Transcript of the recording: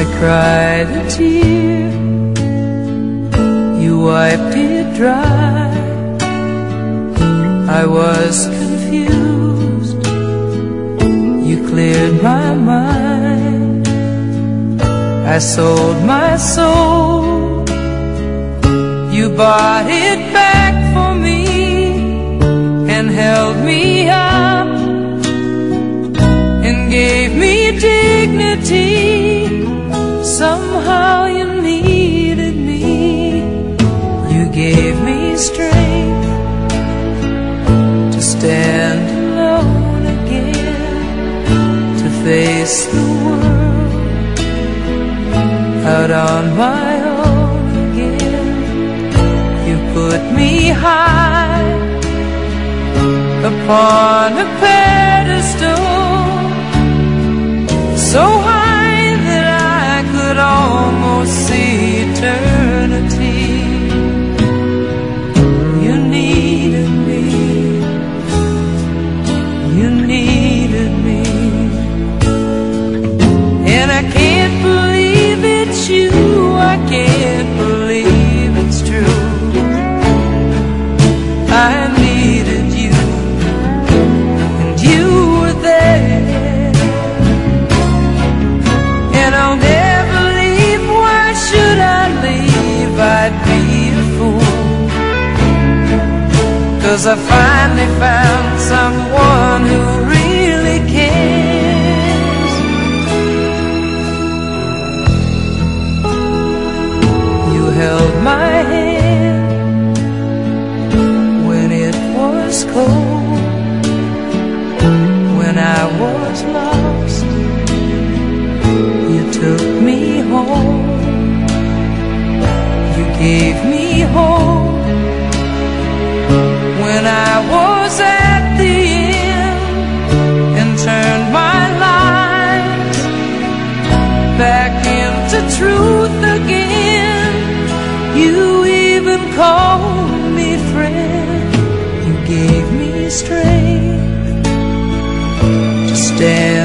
cried a tear, you wiped it dry. I was confused, you cleared my mind. I sold my soul, you bought it back for me and held me up and gave me dignity. Somehow you needed me, you gave me strength to stand alone again, to face the world out on my own again. You put me high upon a pedestal, so high that I could almost see eternity. You needed me, you needed me, and I can't believe it's you, I can't believe it's true. I needed you, and you were there, and I'll never leave. Why should I leave? I'd be a fool, 'cause I finally found someone who really cares. You held my hand when it was cold, when I was lost. You took me home, you gave me hope when I was at the end, and turned my life back into truth again. You even called me friend, you gave me strength to stand